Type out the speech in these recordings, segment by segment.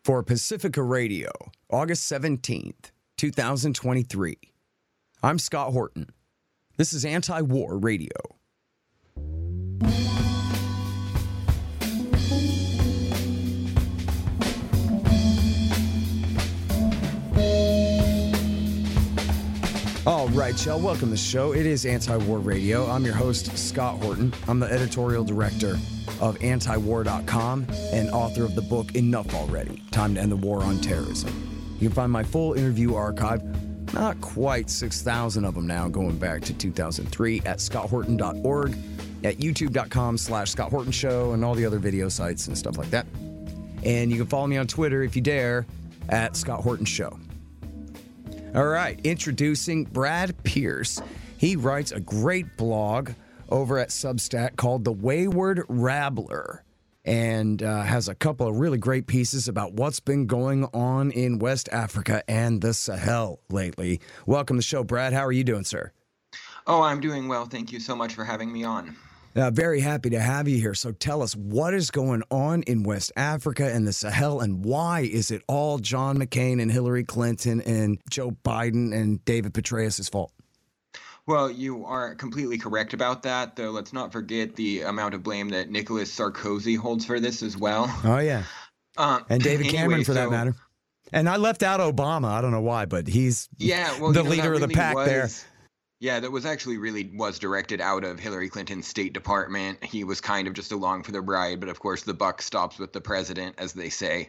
for Pacifica Radio, August 17th, 2023. I'm Scott Horton. This is Anti-War Radio. All right, y'all, welcome to the show. It is Anti-War Radio. I'm your host, Scott Horton. I'm the editorial director of antiwar.com and author of the book Enough Already, Time to End the War on Terrorism. You can find my full interview archive, not quite 6,000 of them now, going back to 2003, at scotthorton.org, at youtube.com/Scott Horton Show, and all the other video sites and stuff like that. And you can follow me on Twitter, if you dare, at Scott Horton Show. All right, introducing Brad Pierce. He writes a great blog over at Substack called The Wayward Rabbler, and has a couple of really great pieces about what's been going on in West Africa and the Sahel lately. Welcome to the show, Brad. How are you doing, sir? Oh, I'm doing well. Thank you so much for having me on. Very happy to have you here. So tell us, what is going on in West Africa and the Sahel, and why is it all John McCain and Hillary Clinton and Joe Biden and David Petraeus' fault? Well, you are completely correct about that, though let's not forget the amount of blame that Nicolas Sarkozy holds for this as well. Oh, yeah. And David Cameron, for that matter. And I left out Obama. I don't know why, but he's the leader of the pack there. Yeah, that was actually was directed out of Hillary Clinton's State Department. He was kind of just along for the ride, but of course the buck stops with the president, as they say.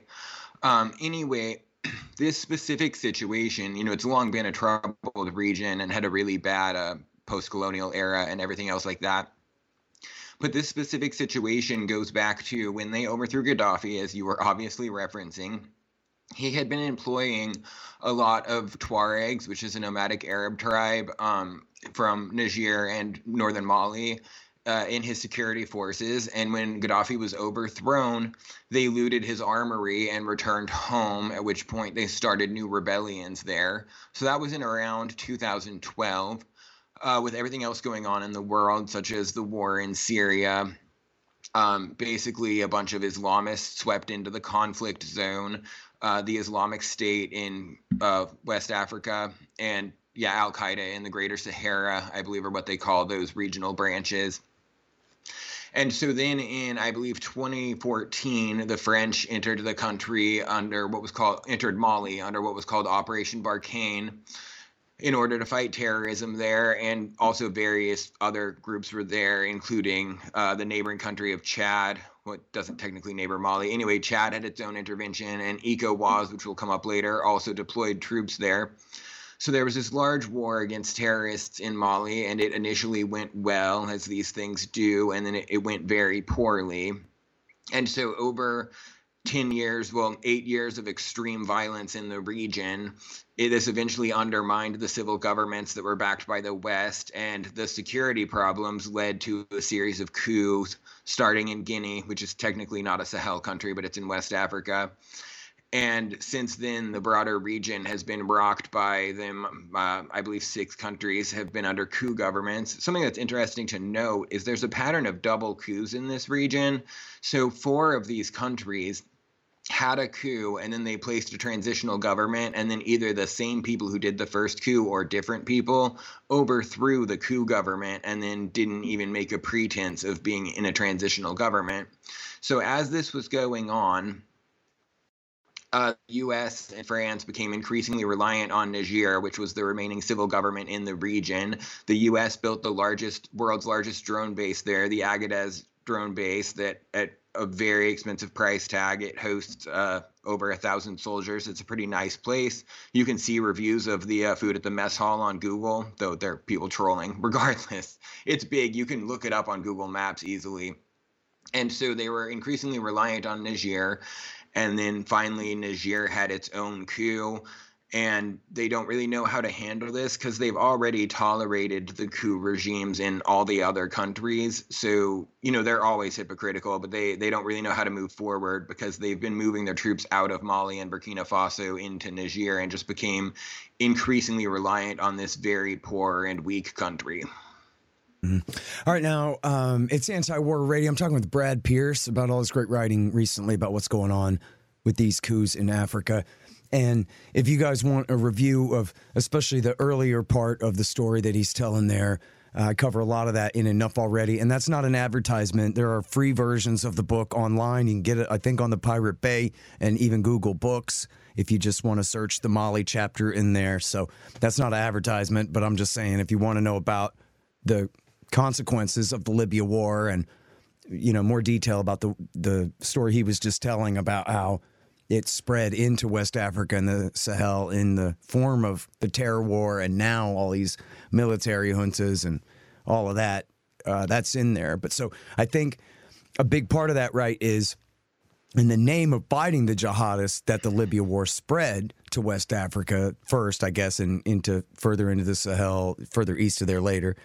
Anyway, this specific situation, it's long been a troubled region and had a really bad post-colonial era and everything else like that. But this specific situation goes back to when they overthrew Gaddafi, as you were obviously referencing. He had been employing a lot of Tuaregs, which is a nomadic Arab tribe from Niger and northern Mali, in his security forces. And when Gaddafi was overthrown, they looted his armory and returned home, at which point they started new rebellions there. So that was in around 2012, with everything else going on in the world, such as the war in Syria. Basically, a bunch of Islamists swept into the conflict zone. The Islamic State in West Africa, and Al-Qaeda in the Greater Sahara, I believe, are what they call those regional branches. And so then in, I believe, 2014, the French entered the country entered Mali under what was called Operation Barkhane in order to fight terrorism there. And also various other groups were there, including the neighboring country of Chad, what doesn't technically neighbor Mali. Anyway, Chad had its own intervention, and ECOWAS, which will come up later, also deployed troops there. So there was this large war against terrorists in Mali, and it initially went well, as these things do, and then it went very poorly. And so over 8 years of extreme violence in the region, this eventually undermined the civil governments that were backed by the West, and the security problems led to a series of coups starting in Guinea, which is technically not a Sahel country, but it's in West Africa. And since then, the broader region has been rocked by them. I believe 6 countries have been under coup governments. Something that's interesting to note is there's a pattern of double coups in this region. So 4 of these countries had a coup, and then they placed a transitional government, and then either the same people who did the first coup or different people overthrew the coup government and then didn't even make a pretense of being in a transitional government. So as this was going on, the U.S. and France became increasingly reliant on Niger, which was the remaining civil government in the region. The U.S. built the world's largest drone base there, the Agadez drone base, that at a very expensive price tag. It hosts over 1,000 soldiers. It's a pretty nice place. You can see reviews of the food at the mess hall on Google, though there are people trolling. Regardless, it's big. You can look it up on Google Maps easily. And so they were increasingly reliant on Niger. And then finally, Niger had its own coup. And they don't really know how to handle this because they've already tolerated the coup regimes in all the other countries. So, they're always hypocritical, but they don't really know how to move forward because they've been moving their troops out of Mali and Burkina Faso into Niger and just became increasingly reliant on this very poor and weak country. Mm-hmm. All right, now, it's Anti-War Radio. I'm talking with Brad Pierce about all this great writing recently about what's going on with these coups in Africa. And if you guys want a review of especially the earlier part of the story that he's telling there, I cover a lot of that in Enough Already. And that's not an advertisement. There are free versions of the book online. You can get it, I think, on the Pirate Bay and even Google Books if you just want to search the Mali chapter in there. So that's not an advertisement, but I'm just saying if you want to know about the consequences of the Libya war and, you know, more detail about the story he was just telling about how it spread into West Africa and the Sahel in the form of the terror war and now all these military juntas and all of that, that's in there. But so I think a big part of that, right, is in the name of fighting the jihadists that the Libya war spread to West Africa first, I guess, and further into the Sahel, further east of there later.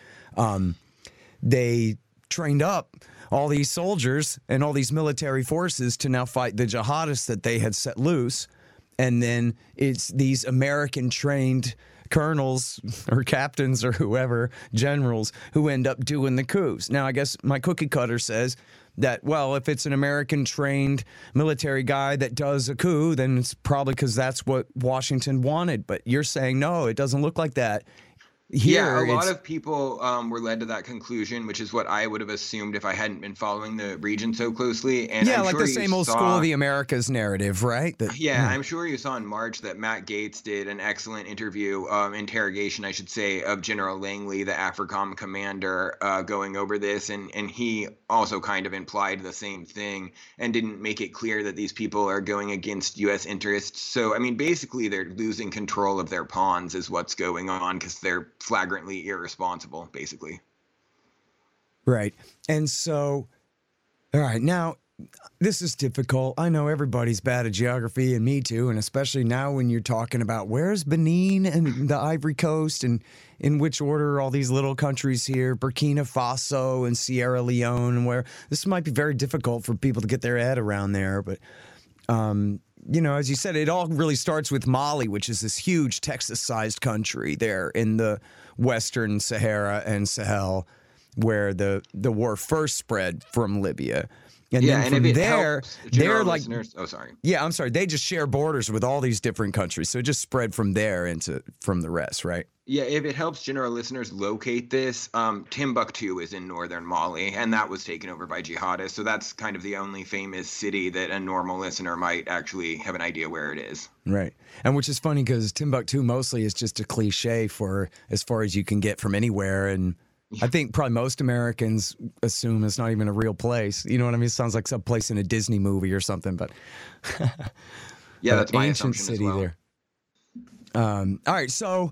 They trained up all these soldiers and all these military forces to now fight the jihadists that they had set loose. And then it's these American-trained colonels or captains or whoever, generals, who end up doing the coups. Now, I guess my cookie cutter says that, well, if it's an American-trained military guy that does a coup, then it's probably because that's what Washington wanted. But you're saying, no, it doesn't look like that. Here, a lot of people were led to that conclusion, which is what I would have assumed if I hadn't been following the region so closely. And yeah, I'm like sure the same old School of the Americas narrative, right? I'm sure you saw in March that Matt Gaetz did an excellent interrogation, I should say, of General Langley, the AFRICOM commander, going over this. And he also kind of implied the same thing and didn't make it clear that these people are going against U.S. interests. So, I mean, basically, they're losing control of their pawns is what's going on because they're flagrantly irresponsible, basically. Right. And so, all right, now, this is difficult. I know everybody's bad at geography, and me too, and especially now when you're talking about where's Benin and the Ivory Coast and in which order are all these little countries here, Burkina Faso and Sierra Leone, and where this might be very difficult for people to get their head around there. But, you know, as you said, it all really starts with Mali, which is this huge Texas-sized country there in the Western Sahara and Sahel, where the war first spread from Libya. And then from there, they're like, yeah, I'm sorry. They just share borders with all these different countries. So it just spread from there from the rest, right? Yeah, if it helps general listeners locate this, Timbuktu is in northern Mali, and that was taken over by jihadists. So that's kind of the only famous city that a normal listener might actually have an idea where it is. Right. And which is funny because Timbuktu mostly is just a cliche for as far as you can get from anywhere. And I think probably most Americans assume it's not even a real place. You know what I mean? It sounds like some place in a Disney movie or something, but yeah, that's my ancient assumption city as well. There. All right, so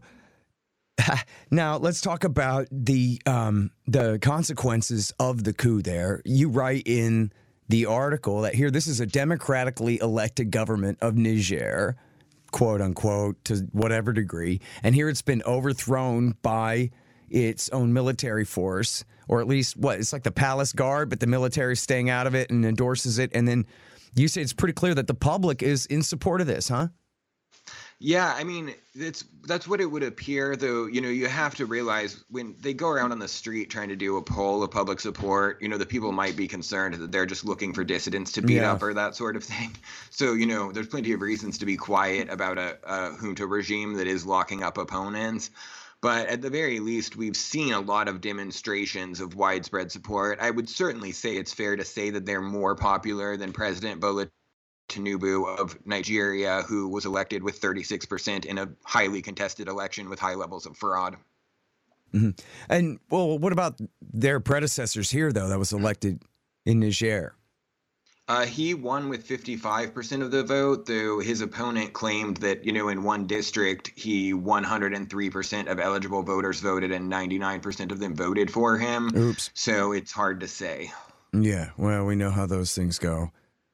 now let's talk about the consequences of the coup there. You write in the article that here, this is a democratically elected government of Niger, quote unquote, to whatever degree. And here it's been overthrown by its own military force, or at least it's like the palace guard, but the military staying out of it and endorses it. And then you say it's pretty clear that the public is in support of this, huh? Yeah, I mean, that's what it would appear, though. You know, you have to realize when they go around on the street trying to do a poll of public support, you know, the people might be concerned that they're just looking for dissidents to beat up or that sort of thing. So, you know, there's plenty of reasons to be quiet about a junta regime that is locking up opponents. But at the very least, we've seen a lot of demonstrations of widespread support. I would certainly say it's fair to say that they're more popular than President Bola Tinubu of Nigeria, who was elected with 36% in a highly contested election with high levels of fraud. Mm-hmm. And, well, what about their predecessors here, though, that was elected in Niger? He won with 55% of the vote, though his opponent claimed that, you know, in one district, 103% of eligible voters voted and 99% of them voted for him. Oops. So it's hard to say. Yeah, well, we know how those things go.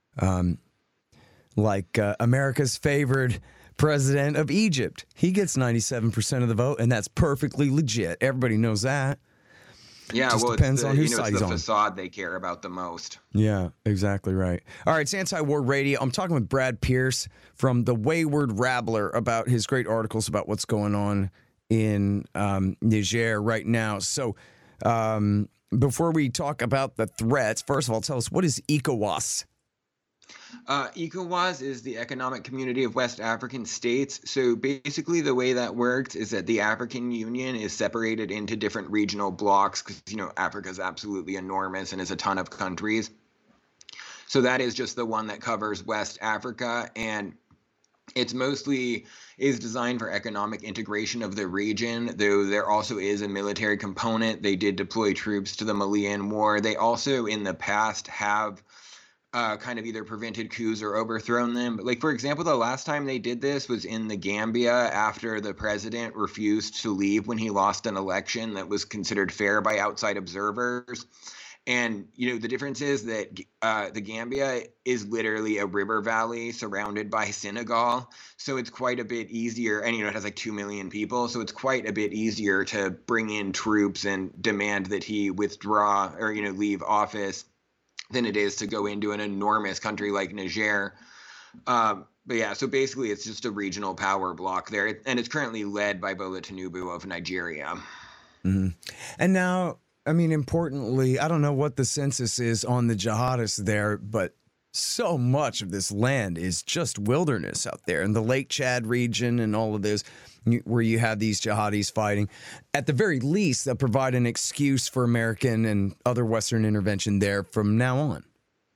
America's favored president of Egypt. He gets 97% of the vote, and that's perfectly legit. Everybody knows that. Yeah, just well, depends on whose side he's it's the on. facade they care about the most. Yeah, exactly right. All right, it's Anti-War Radio. I'm talking with Brad Pearce from The Wayward Rabbler about his great articles about what's going on in Niger right now. So before we talk about the threats, first of all, tell us, what is ECOWAS? ECOWAS is the Economic Community of West African States. So basically, the way that works is that the African Union is separated into different regional blocks because, Africa is absolutely enormous and is a ton of countries. So that is just the one that covers West Africa, and it's mostly is designed for economic integration of the region, though there also is a military component. They did deploy troops to the Malian War. They also, in the past, have kind of either prevented coups or overthrown them. But, like, for example, the last time they did this was in the Gambia after the president refused to leave when he lost an election that was considered fair by outside observers. And, the difference is that the Gambia is literally a river valley surrounded by Senegal. So it's quite a bit easier. And, it has like 2 million people. So it's quite a bit easier to bring in troops and demand that he withdraw or, leave office than it is to go into an enormous country like Niger. But yeah, so basically it's just a regional power block there. And it's currently led by Bola Tinubu of Nigeria. Mm-hmm. And now, importantly, I don't know what the census is on the jihadists there, but so much of this land is just wilderness out there in the Lake Chad region and all of this, where you have these jihadis fighting. At the very least, they'll provide an excuse for American and other Western intervention there from now on.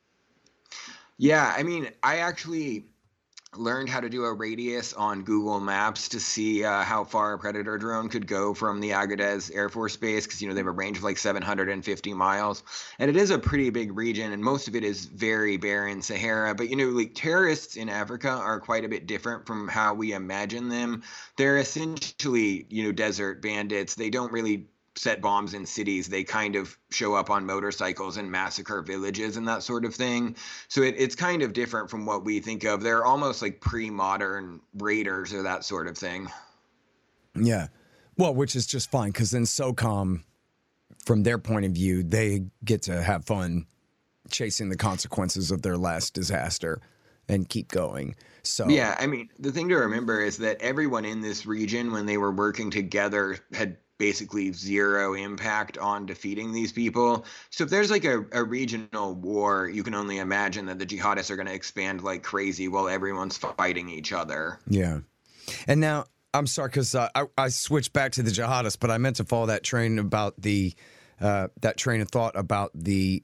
Yeah, I actually learned how to do a radius on Google Maps to see how far a Predator drone could go from the Agadez Air Force Base, because they have a range of like 750 miles, and it is a pretty big region, and most of it is very barren Sahara. But like terrorists in Africa are quite a bit different from how we imagine them. They're essentially desert bandits. They don't really set bombs in cities. They kind of show up on motorcycles and massacre villages and that sort of thing. So it's kind of different from what we think of. They're almost like pre-modern raiders or that sort of thing. Yeah. Well, which is just fine, because then SOCOM, from their point of view, they get to have fun chasing the consequences of their last disaster and keep going. So yeah, the thing to remember is that everyone in this region, when they were working together, had basically zero impact on defeating these people. So if there's like a regional war, you can only imagine that the jihadists are going to expand like crazy while everyone's fighting each other. Yeah. And now, I'm sorry, because I switched back to the jihadists, but I meant to follow that train about that train of thought about the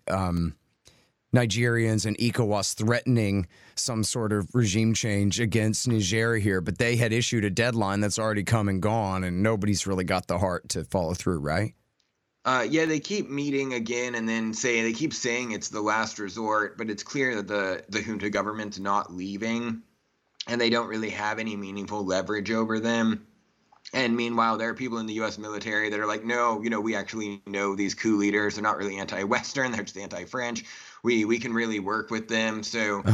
Nigerians and ECOWAS threatening some sort of regime change against Niger here, but they had issued a deadline that's already come and gone, and nobody's really got the heart to follow through, right? Yeah, they keep meeting again and then they keep saying it's the last resort, but it's clear that the junta government's not leaving, and they don't really have any meaningful leverage over them. And meanwhile, there are people in the U.S. military that are like, no, we actually know these coup leaders. They're not really anti-Western. They're just anti-French. We can really work with them. So,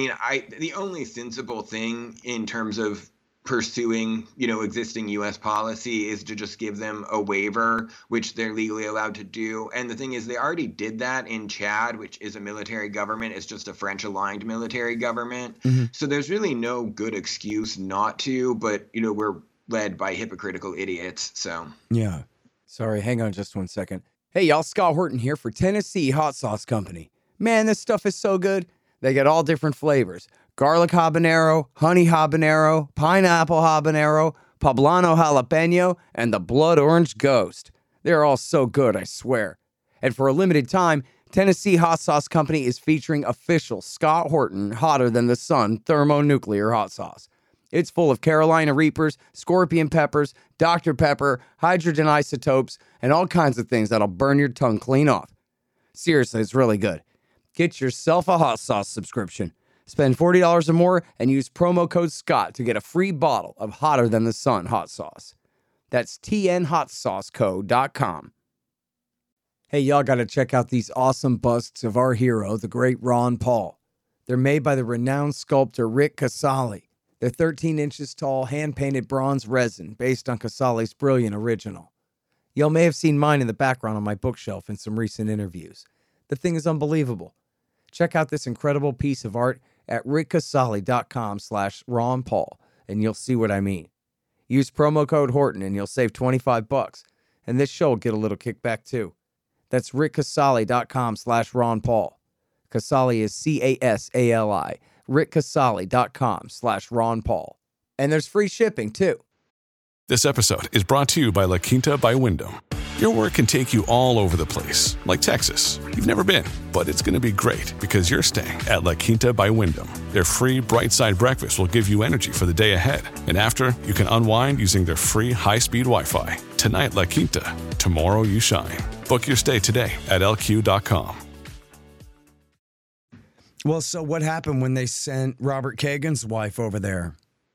the only sensible thing in terms of pursuing, existing U.S. policy is to just give them a waiver, which they're legally allowed to do. And the thing is, they already did that in Chad, which is a military government. It's just a French-aligned military government. Mm-hmm. So there's really no good excuse not to, but, we're led by hypocritical idiots, so. Yeah. Sorry, hang on just 1 second. Hey, y'all, Scott Horton here for Tennessee Hot Sauce Company. Man, this stuff is so good. They got all different flavors. Garlic habanero, honey habanero, pineapple habanero, poblano jalapeno, and the blood orange ghost. They're all so good, I swear. And for a limited time, Tennessee Hot Sauce Company is featuring official Scott Horton Hotter Than the Sun thermonuclear hot sauce. It's full of Carolina Reapers, scorpion peppers, Dr. Pepper, hydrogen isotopes, and all kinds of things that'll burn your tongue clean off. Seriously, it's really good. Get yourself a hot sauce subscription. Spend $40 or more and use promo code SCOTT to get a free bottle of Hotter Than the Sun hot sauce. That's tnhotsaucecode.com. Hey, y'all got to check out these awesome busts of our hero, the great Ron Paul. They're made by the renowned sculptor Rick Casali. They're 13 inches tall, hand-painted bronze resin based on Casali's brilliant original. Y'all may have seen mine in the background on my bookshelf in some recent interviews. The thing is unbelievable. Check out this incredible piece of art at rickcasali.com/Ron Paul, and you'll see what I mean. Use promo code Horton and you'll save $25, and this show will get a little kickback too. That's rickcasali.com/Ron Paul. Casali is Casali. rickcasali.com/Ron Paul. And there's free shipping, too. This episode is brought to you by La Quinta by Wyndham. Your work can take you all over the place, like Texas. You've never been, but it's going to be great because you're staying at La Quinta by Wyndham. Their free Bright Side breakfast will give you energy for the day ahead. And after, you can unwind using their free high-speed Wi-Fi. Tonight, La Quinta. Tomorrow, you shine. Book your stay today at lq.com. Well, so what happened when they sent Robert Kagan's wife over there?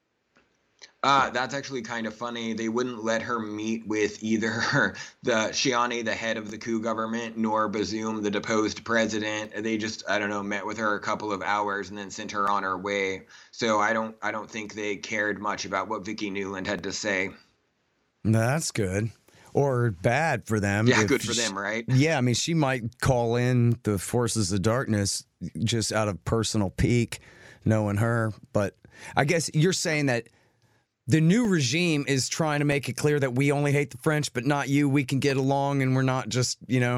That's actually kind of funny. They wouldn't let her meet with either the Chiani, the head of the coup government, nor Bazoum, the deposed president. They just, I don't know, met with her a couple of hours and then sent her on her way. So I don't think they cared much about what Vicki Nuland had to say. That's good. Or bad for them. Yeah, good for them, right? Yeah, I mean, she might call in the forces of darkness just out of personal pique, knowing her. But I guess you're saying that the new regime is trying to make it clear that we only hate the French, but not you. We can get along, and we're not just,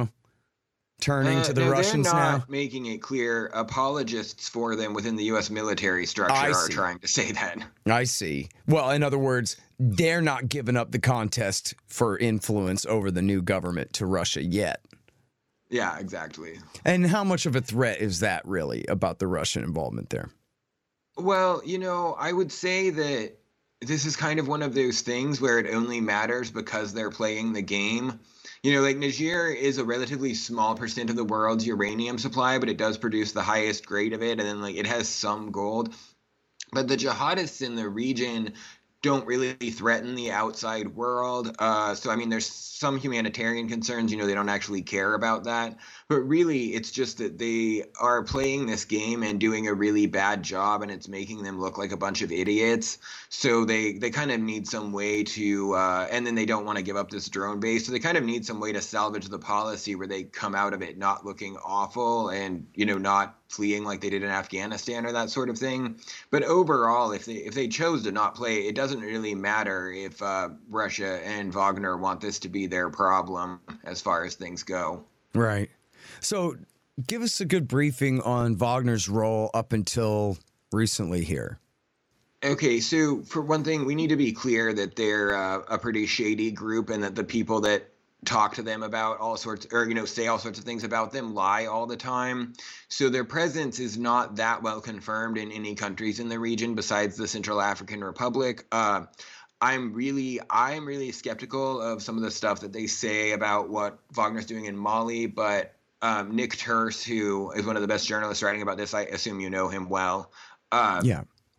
turning to the Russians now. They're not making it clear. Apologists for them within the U.S. military structure are trying to say that. I see. Well, in other words, they're not giving up the contest for influence over the new government to Russia yet. Yeah, exactly. And how much of a threat is that really about the Russian involvement there? Well, I would say that this is kind of one of those things where it only matters because they're playing the game. Like Niger is a relatively small percent of the world's uranium supply, but it does produce the highest grade of it. And then it has some gold. But the jihadists in the region don't really threaten the outside world. So, I mean, there's some humanitarian concerns, they don't actually care about that. But really, it's just that they are playing this game and doing a really bad job, and it's making them look like a bunch of idiots. So they kind of need some way to, and then they don't want to give up this drone base. So they kind of need some way to salvage the policy where they come out of it not looking awful and, not fleeing like they did in Afghanistan or that sort of thing. But overall, if they chose to not play, it doesn't really matter if Russia and Wagner want this to be their problem as far as things go. Right. So give us a good briefing on Wagner's role up until recently here. Okay, so for one thing, we need to be clear that they're a pretty shady group and that the people that talk to them about all sorts, or, say all sorts of things about them lie all the time. So their presence is not that well confirmed in any countries in the region besides the Central African Republic. I'm really skeptical of some of the stuff that they say about what Wagner's doing in Mali, but Nick Turse, who is one of the best journalists writing about this, I assume you know him well. Yeah.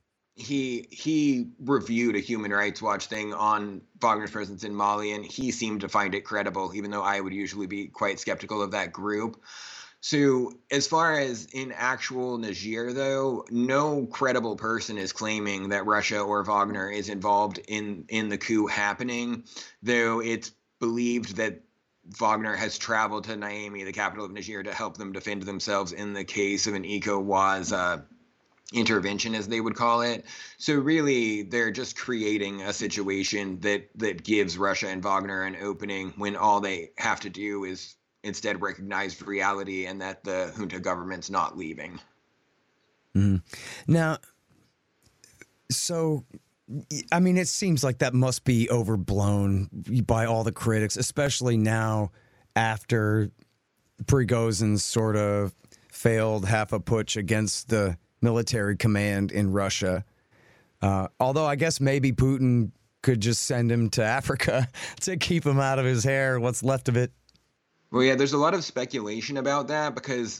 He reviewed a Human Rights Watch thing on Wagner's presence in Mali, and he seemed to find it credible, even though I would usually be quite skeptical of that group. So as far as in actual Niger, though, no credible person is claiming that Russia or Wagner is involved in the coup happening, though it's believed that Wagner has traveled to Niamey, the capital of Niger, to help them defend themselves in the case of an ECOWAS intervention, as they would call it. So really, they're just creating a situation that gives Russia and Wagner an opening when all they have to do is instead recognize reality and that the junta government's not leaving. Mm-hmm. Now, so, I mean, it seems like that must be overblown by all the critics, especially now after Prigozhin's sort of failed half a putsch against the military command in Russia. Although I guess maybe Putin could just send him to Africa to keep him out of his hair, what's left of it. Well, yeah, there's a lot of speculation about that because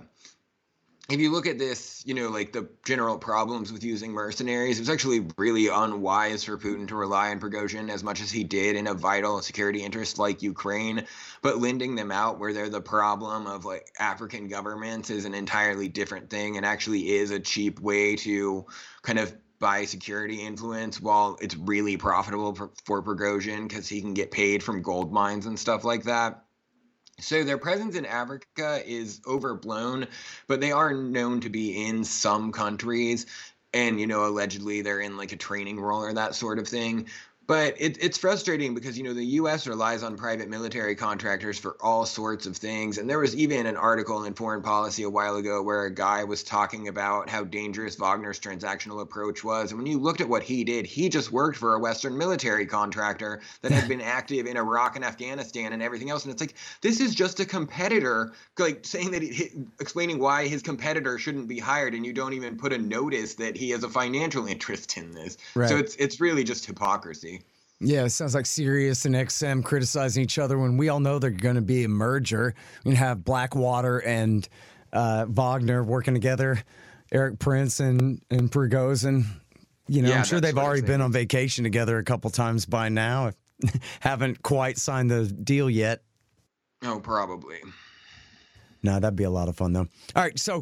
if you look at this, like the general problems with using mercenaries, it's actually really unwise for Putin to rely on Prigozhin as much as he did in a vital security interest like Ukraine. But lending them out where they're the problem of like African governments is an entirely different thing and actually is a cheap way to kind of buy security influence while it's really profitable for Prigozhin because he can get paid from gold mines and stuff like that. So their presence in Africa is overblown, but they are known to be in some countries. And, allegedly they're in like a training role or that sort of thing. But it's frustrating because, the U.S. relies on private military contractors for all sorts of things. And there was even an article in Foreign Policy a while ago where a guy was talking about how dangerous Wagner's transactional approach was. And when you looked at what he did, he just worked for a Western military contractor that had been active in Iraq and Afghanistan and everything else. And it's like, this is just a competitor, like saying that explaining why his competitor shouldn't be hired, and you don't even put a notice that he has a financial interest in this. Right. So it's really just hypocrisy. Yeah, it sounds like Sirius and XM criticizing each other when we all know they're going to be a merger. We have Blackwater and Wagner working together, Eric Prince and Prigozhin. I'm sure they've already been on vacation together a couple times by now. Haven't quite signed the deal yet. Oh, probably. No, that'd be a lot of fun, though. All right, so...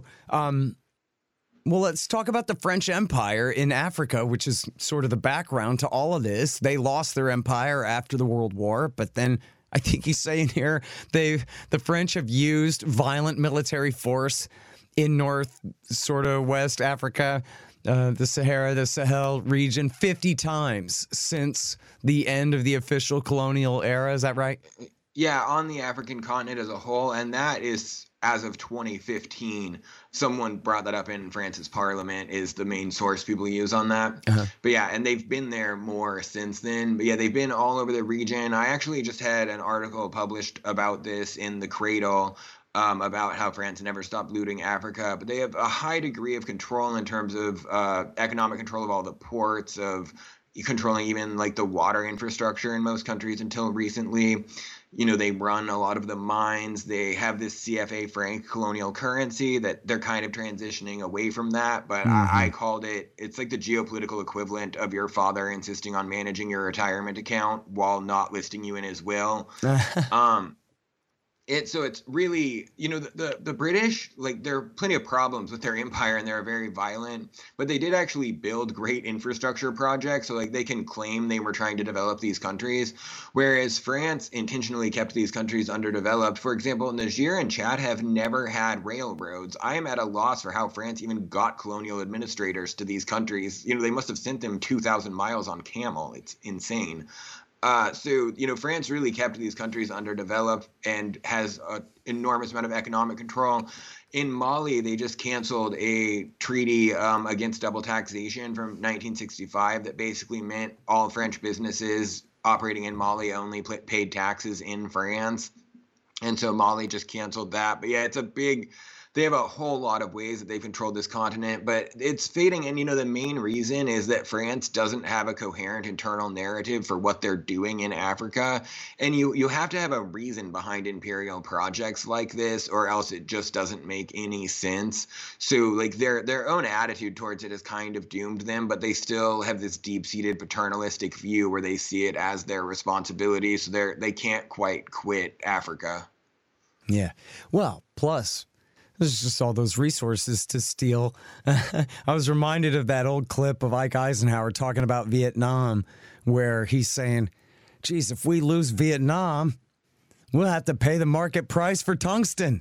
well, let's talk about the French Empire in Africa, which is sort of the background to all of this. They lost their empire after the World War, but then I think he's saying here the French have used violent military force in North, sort of West Africa, the Sahara, the Sahel region 50 times since the end of the official colonial era. Is that right? Yeah, on the African continent as a whole, and that is... as of 2015, someone brought that up in France's parliament, is the main source people use on that. Uh-huh. But yeah, and they've been there more since then. But yeah, they've been all over the region. I actually just had an article published about this in The Cradle, about how France never stopped looting Africa. But they have a high degree of control in terms of economic control of all the ports, of controlling even like the water infrastructure in most countries until recently. They run a lot of the mines. They have this CFA franc colonial currency that they're kind of transitioning away from that. But I called it's like the geopolitical equivalent of your father insisting on managing your retirement account while not listing you in his will. So it's really, the British, like, there are plenty of problems with their empire and they're very violent, but they did actually build great infrastructure projects. So like they can claim they were trying to develop these countries, whereas France intentionally kept these countries underdeveloped. For example, Niger and Chad have never had railroads. I am at a loss for how France even got colonial administrators to these countries. They must have sent them 2,000 miles on camel. It's insane. So France really kept these countries underdeveloped and has an enormous amount of economic control. In Mali, they just canceled a treaty against double taxation from 1965 that basically meant all French businesses operating in Mali only paid taxes in France. And so Mali just canceled that. But yeah, they have a whole lot of ways that they've controlled this continent, but it's fading. And, the main reason is that France doesn't have a coherent internal narrative for what they're doing in Africa. And you have to have a reason behind imperial projects like this, or else it just doesn't make any sense. So like their own attitude towards it has kind of doomed them, but they still have this deep-seated paternalistic view where they see it as their responsibility. So they can't quite quit Africa. Yeah. Well, plus... there's just all those resources to steal. I was reminded of that old clip of Ike Eisenhower talking about Vietnam, where he's saying, geez, if we lose Vietnam, we'll have to pay the market price for tungsten.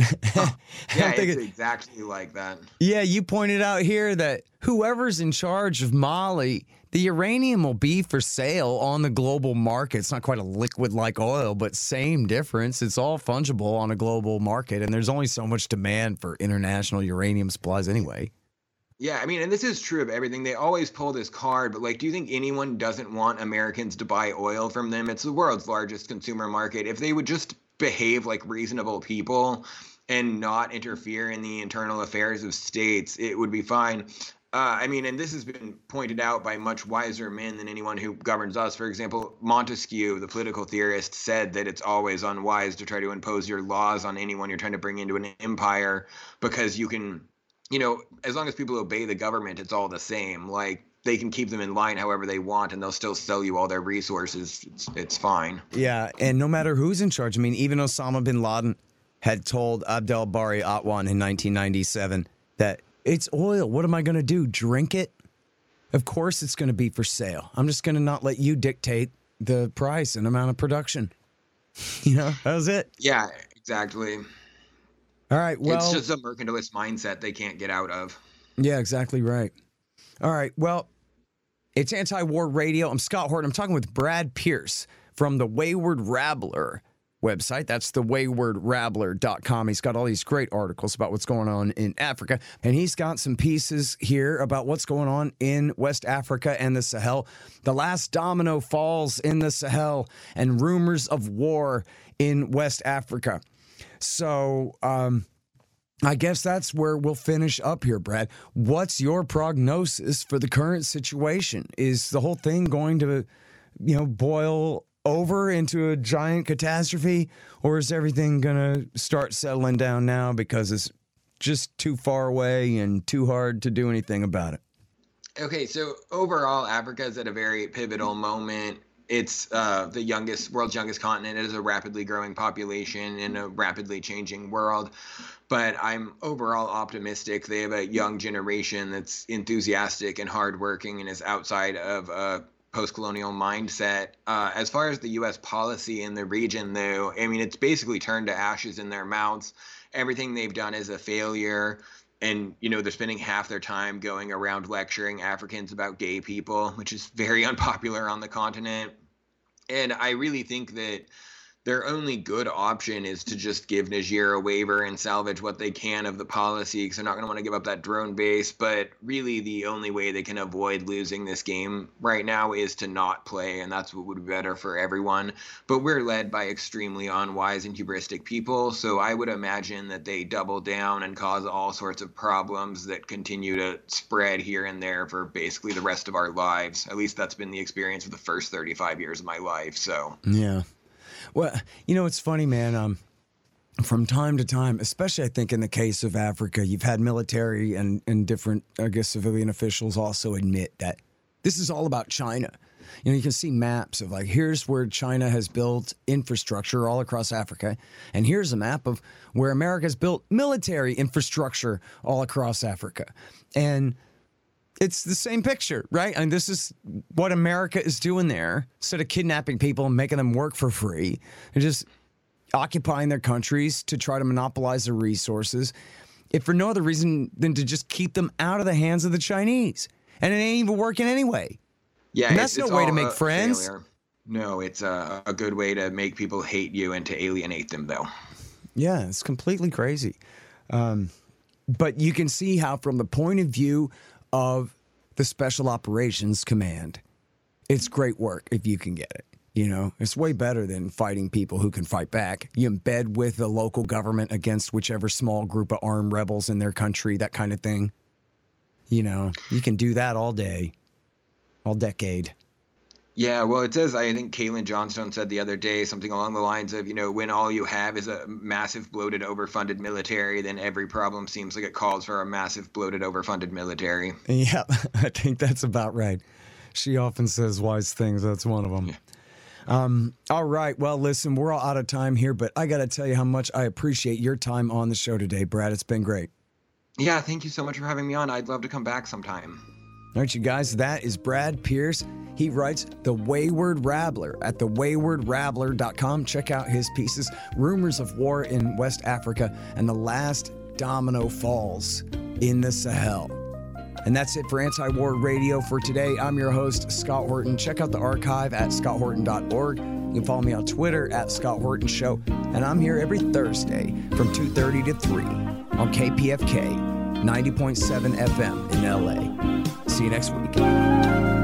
Yeah, it's exactly like that. Yeah, you pointed out here that whoever's in charge of Mali, the uranium will be for sale on the global market. It's not quite a liquid like oil, but same difference. It's all fungible on a global market, and there's only so much demand for international uranium supplies anyway. Yeah, I mean, and this is true of everything. They always pull this card, but like, do you think anyone doesn't want Americans to buy oil from them? It's the world's largest consumer market. If they would just behave like reasonable people and not interfere in the internal affairs of states, it would be fine. I mean, and this has been pointed out by much wiser men than anyone who governs us. For example, Montesquieu, the political theorist, said that it's always unwise to try to impose your laws on anyone you're trying to bring into an empire, because you can, as long as people obey the government, it's all the same. Like, they can keep them in line however they want, and they'll still sell you all their resources. It's fine. Yeah, and no matter who's in charge. I mean, even Osama bin Laden had told Abdel Bari Atwan in 1997 that it's oil. What am I going to do? Drink it? Of course it's going to be for sale. I'm just going to not let you dictate the price and amount of production. That was it. Yeah, exactly. All right, well... it's just a mercantilist mindset they can't get out of. Yeah, exactly right. All right, well, It's Anti-War Radio. I'm Scott Horton. I'm talking with Brad Pierce from the Wayward Rabbler website. That's the waywardrabbler.com. He's got all these great articles about what's going on in Africa, and he's got some pieces here about what's going on in West Africa and the Sahel. The last domino falls in the Sahel and rumors of war in West Africa. So, I guess that's where we'll finish up here, Brad. What's your prognosis for the current situation? Is the whole thing going to, boil over into a giant catastrophe, or is everything going to start settling down now because it's just too far away and too hard to do anything about it? Okay, so overall, Africa is at a very pivotal moment. It's the world's youngest continent. It is a rapidly growing population in a rapidly changing world. But I'm overall optimistic. They have a young generation that's enthusiastic and hardworking and is outside of a post-colonial mindset. As far as the U.S. policy in the region, though, I mean, it's basically turned to ashes in their mouths. Everything they've done is a failure. And, they're spending half their time going around lecturing Africans about gay people, which is very unpopular on the continent. And I really think that their only good option is to just give Niger a waiver and salvage what they can of the policy, because they're not going to want to give up that drone base. But really, the only way they can avoid losing this game right now is to not play, and that's what would be better for everyone. But we're led by extremely unwise and hubristic people, so I would imagine that they double down and cause all sorts of problems that continue to spread here and there for basically the rest of our lives. At least that's been the experience of the first 35 years of my life. So yeah. Well, it's funny, man. From time to time, especially I think in the case of Africa, you've had military and different, I guess, civilian officials also admit that this is all about China. You can see maps of here's where China has built infrastructure all across Africa. And here's a map of where America's built military infrastructure all across Africa. And it's the same picture, right? And this is what America is doing there. Instead of kidnapping people and making them work for free, they're just occupying their countries to try to monopolize their resources, if for no other reason than to just keep them out of the hands of the Chinese. And it ain't even working anyway. Yeah, and that's no way to make friends. Failure. No, it's a good way to make people hate you and to alienate them, though. Yeah, it's completely crazy. But you can see how, from the point of view of the Special Operations Command, it's great work if you can get it. It's way better than fighting people who can fight back. You embed with the local government against whichever small group of armed rebels in their country, that kind of thing. You can do that all day, all decade. Yeah, well, it says, I think Caitlin Johnstone said the other day something along the lines of, when all you have is a massive, bloated, overfunded military, then every problem seems like it calls for a massive, bloated, overfunded military. Yeah, I think that's about right. She often says wise things. That's one of them. Yeah. All right. Well, listen, we're all out of time here, but I got to tell you how much I appreciate your time on the show today, Brad. It's been great. Yeah, thank you so much for having me on. I'd love to come back sometime. All right, you guys, that is Brad Pierce. He writes The Wayward Rabbler at thewaywardrabbler.com. Check out his pieces, Rumors of War in West Africa and The Last Domino Falls in the Sahel. And that's it for Anti-War Radio for today. I'm your host, Scott Horton. Check out the archive at scotthorton.org. You can follow me on Twitter at Scott Horton Show. And I'm here every Thursday from 2:30 to 3 on KPFK 90.7 FM in LA. See you next week.